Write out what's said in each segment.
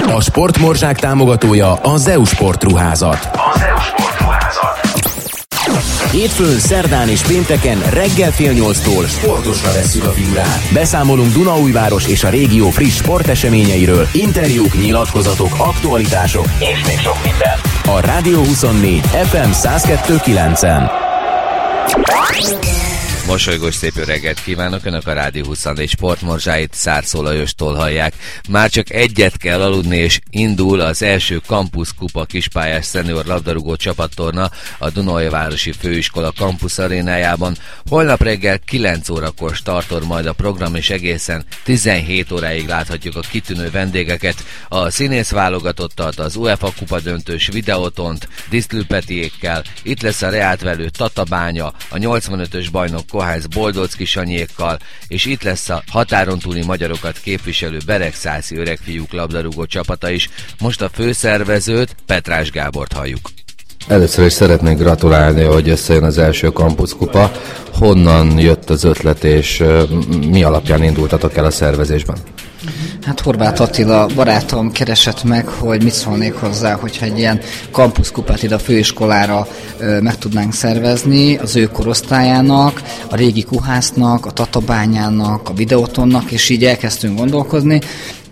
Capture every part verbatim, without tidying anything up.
A sportmorzsák támogatója a Zeu Sportruházat. A Zeu Sportruházat. Hétfőn, szerdán és pénteken reggel fél nyolctól sportosra vesszük a figurát. Beszámolunk Dunaújváros és a régió friss sporteseményeiről, interjúk, nyilatkozatok, aktualitások és még sok minden. A Rádió huszonnégy ef em száz kettő kilencen. Mosolygós szép jó reggelt kívánok! Önök a Rádió huszonnégy sportmorzsáit Szárszó Lajostól hallják. Már csak egyet kell aludni, és indul az első Campus Kupa kispályás szenior labdarúgó csapattorna a Dunaújvárosi Főiskola Campus arénájában. Holnap reggel kilenc órakor startol majd a program, és egészen tizenhét óráig láthatjuk a kitűnő vendégeket, a színész válogatottat, az UEFA Kupa döntős videótont, Diszlőpetiékkel, itt lesz a Reátvelő Tatabánya, a nyolcvanötös bajnok Kohász Boldocki Sanyékkal, és itt lesz a határon túli magyarokat képviselő Beregszászi öregfiúk labdarúgó csapata is. Most a főszervezőt, Petrás Gábort halljuk. Először is szeretnék gratulálni, hogy összejön az első Campus Kupa. Honnan jött az ötlet, és mi alapján indultatok el a szervezésben? Hát Horváth Attila barátom keresett meg, hogy mit szólnék hozzá, hogyha egy ilyen kampuszkupát ide a főiskolára ö, meg tudnánk szervezni az ő korosztályának, a régi Kuhásznak, a Tatabányának, a Videótonnak, és így elkezdtünk gondolkozni,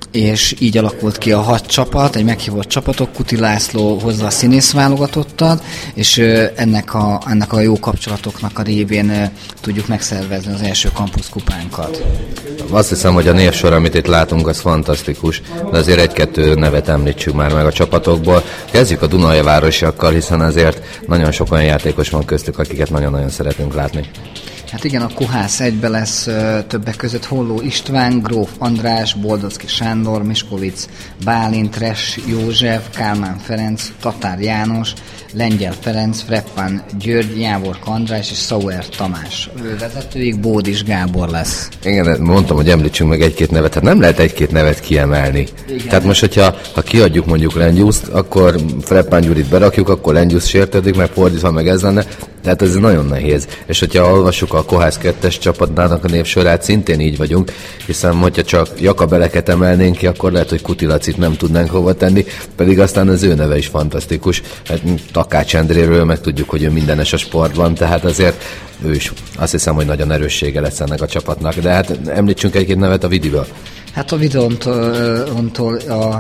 és így alakult ki a hat csapat, egy meghívott csapatok, Kuti László hozza a színész válogatottat, és ennek a, ennek a jó kapcsolatoknak a révén tudjuk megszervezni az első kampuszkupánkat. Azt hiszem, hogy a névsor, amit itt látunk, az fantasztikus, de azért egy-kettő nevet említsük már meg a csapatokból. Kezdjük a Dunaújvárosiakkal, hiszen azért nagyon sok olyan játékos van köztük, akiket nagyon-nagyon szeretünk látni. Hát igen, a Kuhász egybe lesz ö, többek között Holló István, Gróf András, Boldocki Sándor, Miskolc Bálint, Ress József, Kálmán Ferenc, Tatár János, Lengyel Ferenc, Freppán György, Jávorka András és Sauer Tamás. Ő vezetőig Bódis Gábor lesz. Igen, mondtam, hogy említsünk meg egy-két nevet. Hát nem lehet egy-két nevet kiemelni. Igen. Tehát most, hogyha ha kiadjuk mondjuk Lengyuszt, akkor Freppán Gyurit berakjuk, akkor Lengyusz sértődik, meg fordítva meg ez lenne. Tehát ez nagyon nehéz. És hogyha olvassuk a Kohász kettes csapatnának a névsorát, szintén így vagyunk, hiszen hogyha csak Jakabeleket emelnénk ki, akkor lehet, hogy Kuti Lacit nem tudnánk hova tenni, pedig aztán az ő neve is fantasztikus. Hát Takács Endréről meg tudjuk, hogy ő mindenes a sportban, tehát azért ő is azt hiszem, hogy nagyon erőssége lesz ennek a csapatnak. De hát említsünk egy-két nevet a Vidiből. Hát a Videóntól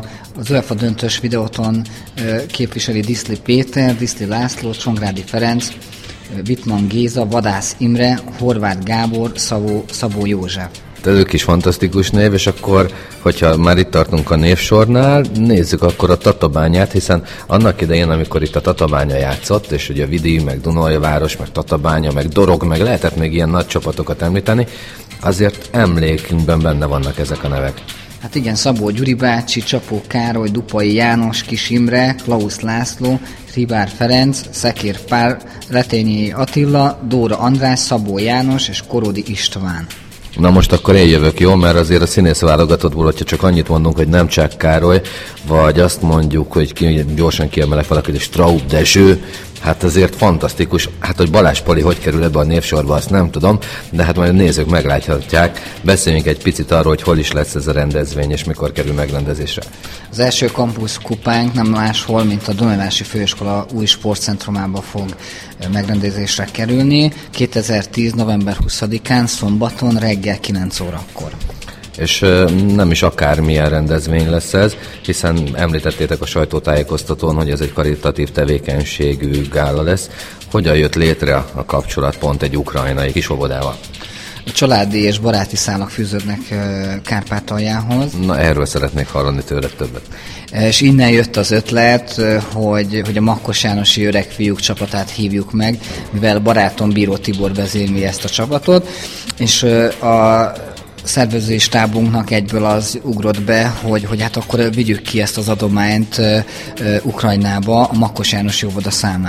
az UEFA döntős Videóton képviseli Diszli Péter, Diszli László, Csongrádi Ferenc, Wittmann Géza, Vadász Imre, Horváth Gábor, Szabó, Szabó József. Tehát ők is fantasztikus név, és akkor, hogyha már itt tartunk a névsornál, nézzük akkor a Tatabányát, hiszen annak idején, amikor itt a Tatabánya játszott, és ugye Vidi, meg Dunaújváros, meg Tatabánya, meg Dorog, meg lehetett még ilyen nagy csapatokat említeni, azért emlékünkben benne vannak ezek a nevek. Hát igen, Szabó Gyuri bácsi, Csapó Károly, Dupai János, Kis Imre, Klaus László, Ribár Ferenc, Szekér Pál, Retényi Attila, Dóra András, Szabó János és Korodi István. Na most akkor én jövök, jó? Mert azért a színész válogatottból, hogyha csak annyit mondunk, hogy nem Csák Károly, vagy azt mondjuk, hogy ki, gyorsan kiemelek valakit, hogy Straub Dezső, hát azért fantasztikus. Hát, hogy Balázs Pali hogy kerül ebbe a névsorba, azt nem tudom, de hát majd a nézők megláthatják. Beszéljünk egy picit arról, hogy hol is lesz ez a rendezvény, és mikor kerül megrendezésre. Az első Campus Kupánk nem máshol, mint a Dunaújvárosi Főiskola új sportcentrumában fog megrendezésre kerülni. kétezer-tíz november huszadikán, szombaton reggel kilenc órakor. És nem is akármilyen rendezvény lesz ez, hiszen említettétek a sajtótájékoztatón, hogy ez egy karitatív tevékenységű gála lesz. Hogyan jött létre a kapcsolat pont egy ukrajnai kis óvodával? A családi és baráti szálak fűződnek Kárpátaljához. Na, erről szeretnék hallani tőled többet. És innen jött az ötlet, hogy, hogy a Makkos Jánosi öregfiúk csapatát hívjuk meg, mivel barátom Bíró Tibor vezérli ezt a csapatot, és a szervezői stábunknak egyből az ugrott be, hogy, hogy hát akkor vigyük ki ezt az adományt uh, uh, Ukrajnába a Makkos Jánosi óvoda számára.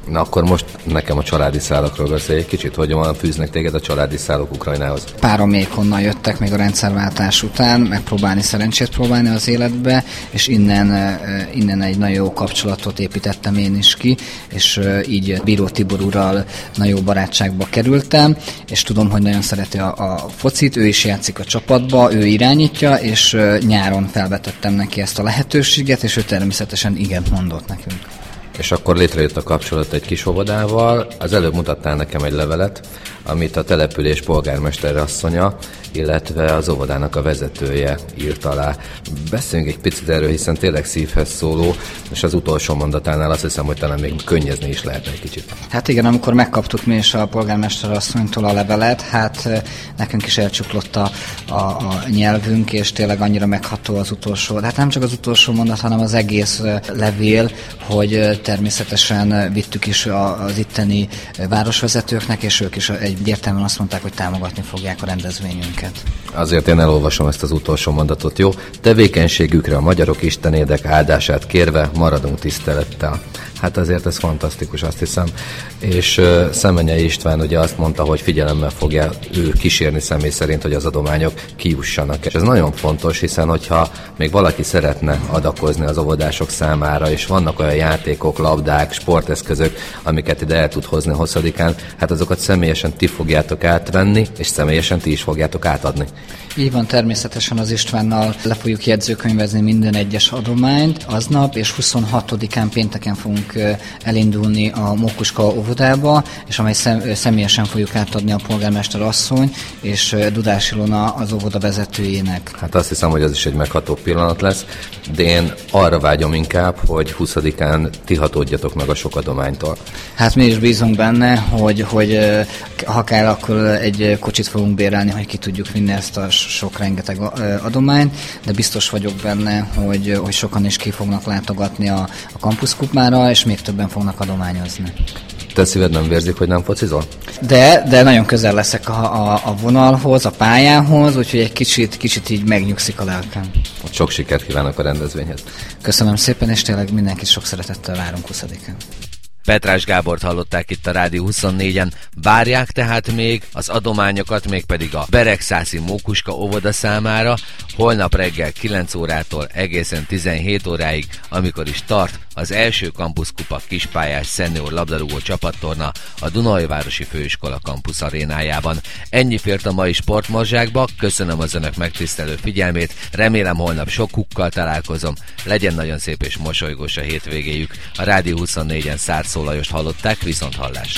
Na akkor most nekem a családi szálakról beszélj egy kicsit, hogy van fűznek téged a családi szálok Ukrajnához. Párom még honnan jöttek még a rendszerváltás után, megpróbálni szerencsét próbálni az életbe, és innen, innen egy nagyon jó kapcsolatot építettem én is ki, és így Bíró Tibor úrral nagyon jó barátságba kerültem, és tudom, hogy nagyon szereti a, a focit, ő is játszik a csapatba, ő irányítja, és nyáron felvetettem neki ezt a lehetőséget, és ő természetesen igent mondott nekünk. És akkor létrejött a kapcsolat egy kis óvodával. Az előbb mutattál nekem egy levelet, amit a település polgármester asszonya, illetve az óvodának a vezetője írt alá. Beszéljünk egy picit erről, hiszen tényleg szívhez szóló, és az utolsó mondatánál azt hiszem, hogy talán még könnyezni is lehetne egy kicsit. Hát igen, amikor megkaptuk mi is a polgármester asszonytól a levelet, hát nekünk is elcsuklott a, a, a nyelvünk, és tényleg annyira megható az utolsó, hát nem csak az utolsó mondat, hanem az egész levél, hogy természetesen vittük is az itteni városvezetőknek, és ők is egyértelműen azt mondták, hogy támogatni fogják a rendezvényünket. Azért én elolvasom ezt az utolsó mondatot, jó? Tevékenységükre a magyarok istenédek áldását kérve maradunk tisztelettel. Hát azért ez fantasztikus, azt hiszem. És uh, Szemenyei István ugye azt mondta, hogy figyelemmel fogja ő kísérni személy szerint, hogy az adományok kijussanak. És ez nagyon fontos, hiszen hogyha még valaki szeretne adakozni az óvodások számára, és vannak olyan játékok, labdák, sporteszközök, amiket ide el tud hozni hosszadikán, hát azokat személyesen ti fogjátok átvenni, és személyesen ti is fogjátok átadni. Így van, természetesen az Istvánnal le fogjuk jegyzőkönyvezni minden egyes adományt aznap, és huszonhatodikán pénteken fogunk elindulni a Mókuska óvodába, és amely személyesen fogjuk átadni a polgármester asszony és Dudás Ilona az óvoda vezetőjének. Hát azt hiszem, hogy az is egy megható pillanat lesz, de én arra vágyom inkább, hogy huszadikán ti hatódjatok meg a sok adománytól. Hát mi is bízunk benne, hogy, hogy ha kell, akkor egy kocsit fogunk bérelni, hogy ki tudjuk vinni ezt a sok rengeteg adományt, de biztos vagyok benne, hogy, hogy sokan is ki fognak látogatni a, a kampuszkupára, és még többen fognak adományozni. Te szíved nem vérzik, hogy nem focizol? De, de nagyon közel leszek a, a, a vonalhoz, a pályához, úgyhogy egy kicsit, kicsit így megnyugszik a lelkem. Sok sikert kívánok a rendezvényhez. Köszönöm szépen, és tényleg mindenkit sok szeretettel várunk huszadikán. Petrás Gábort hallották itt a Rádió huszonnégyen. Várják tehát még az adományokat, mégpedig a Beregszászi Mókuska óvoda számára holnap reggel kilenc órától egészen tizenhét óráig, amikor is tart az első kampuszkupa kispályás szenior labdarúgó csapattorna a Dunaújvárosi Főiskola kampusz arénájában. Ennyi fért a mai sportmorzsákba, köszönöm az önök megtisztelő figyelmét, remélem holnap sok kukkal találkozom, legyen nagyon szép és mosolygós a hétvégéjük. A Rádió huszonnégyen Szárszó Lajost hallották, viszont hallásra.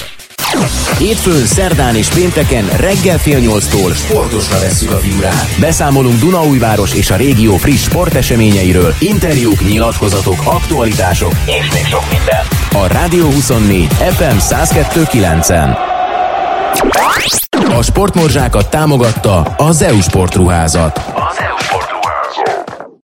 Hétfőn, szerdán és pénteken reggel fél nyolctól sportosra vesszük a figurát. Beszámolunk Dunaújváros és a régió friss sporteseményeiről, interjúk, nyilatkozatok, aktualitások és még sok minden. A Rádió huszonnégy ef em száz kettő kilencen. A sportmorzsákat támogatta a Zeu Sportruházat. A Zeu Sport